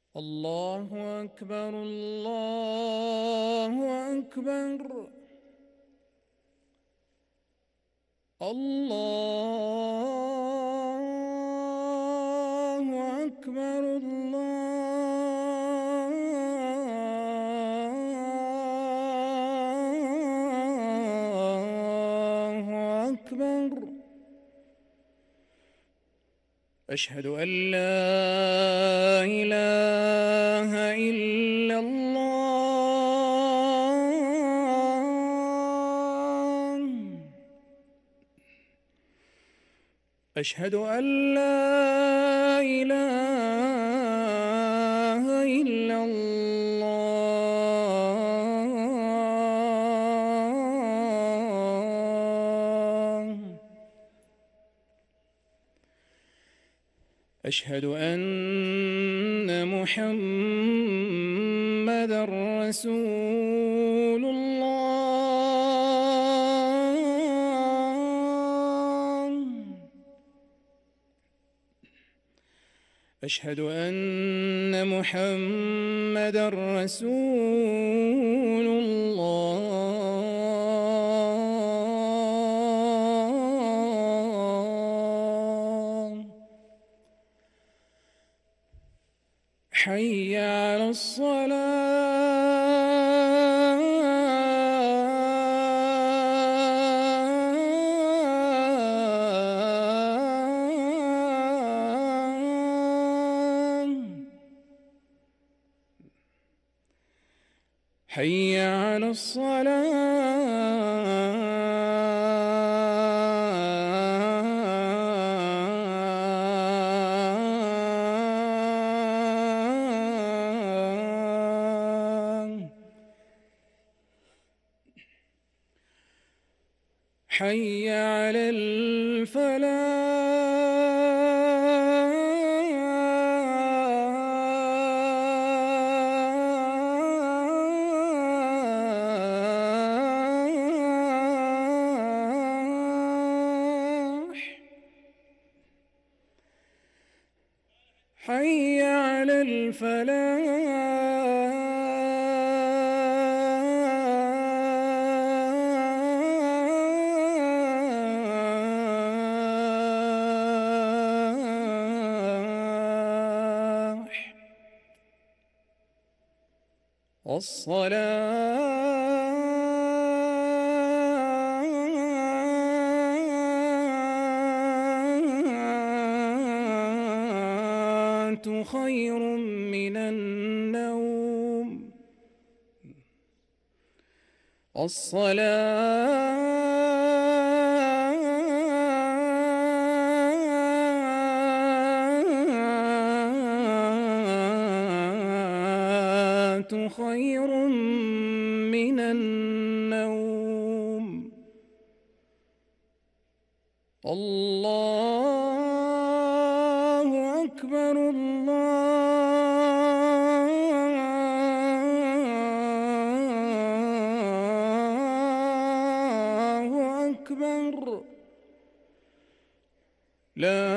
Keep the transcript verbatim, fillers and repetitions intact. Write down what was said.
الله أكبر الله أكبر الله أكبر الله أكبر. أشهد أن لا إله إلا الله. أشهد أن لا إله إلا الله. أشهد أن محمدًا رسول الله. أشهد أن محمدًا رسول الله. حي على الصلاة. حي على الصلاة. حي على الفلاح. حي على الفلاح. الصلاة خير من النوم. الصلاة خير من النوم. الله أكبر الله أكبر. لا